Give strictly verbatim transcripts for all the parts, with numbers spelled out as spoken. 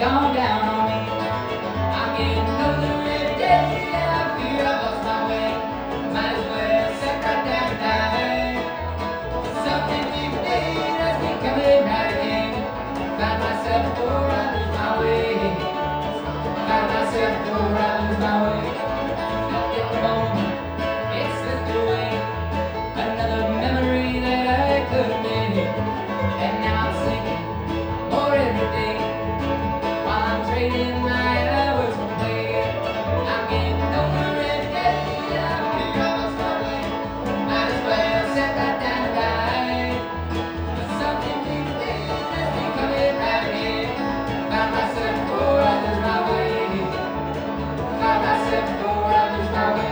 gone down on me. I'm getting older every day, and I fear I've lost my way. Might as well sit right down and die. Something deep within has me coming right again. Find myself before I lose my way. Find myself before I lose my way. At the moment, it slipped away. Another memory that I could have made. And now I'm sinking more every day. While I'm trading my hours for play. I'm getting older every day, and I fear I lost my way. Might as well sit right down and die. Something deep within has me coming right again. Find myself before I lose my way. Find myself before I lose my way.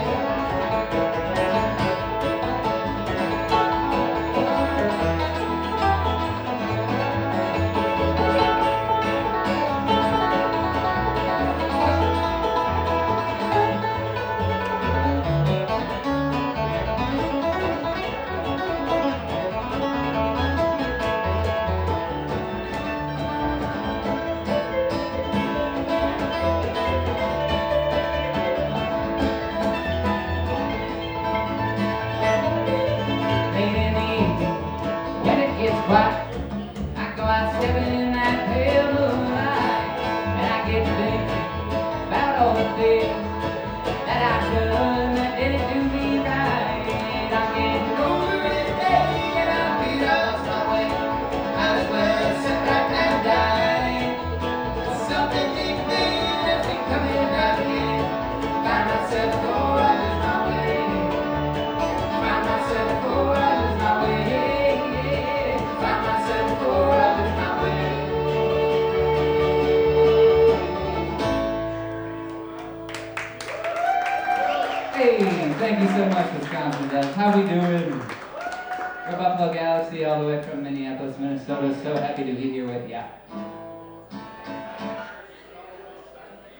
Late in the evening, when it gets quiet, I go out stepping in that pale moonlight, and I get thinking about all the things that I've done that didn't do me right. I'm getting older every day, and I feel I lost my way. Might as well sit right down and die. Something deep within has me coming out again. Find myself before I lose my way. Find myself before I lose my way. Find myself before I lose my way. Hey, thank you so much, Wisconsin Dells. How we doing? We're Buffalo Galaxy all the way from Minneapolis, Minnesota. So happy to be here with ya.